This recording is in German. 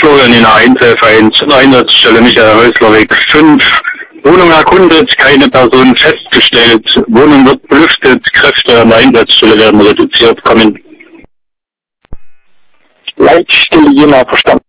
Florian in der Einzelvereins in der Einsatzstelle Michael Häuslerweg 5. Wohnung erkundet, keine Person festgestellt. Wohnung wird belüftet, Kräfte an der Einsatzstelle werden reduziert. Kommen. Leitstelle Jena, verstanden.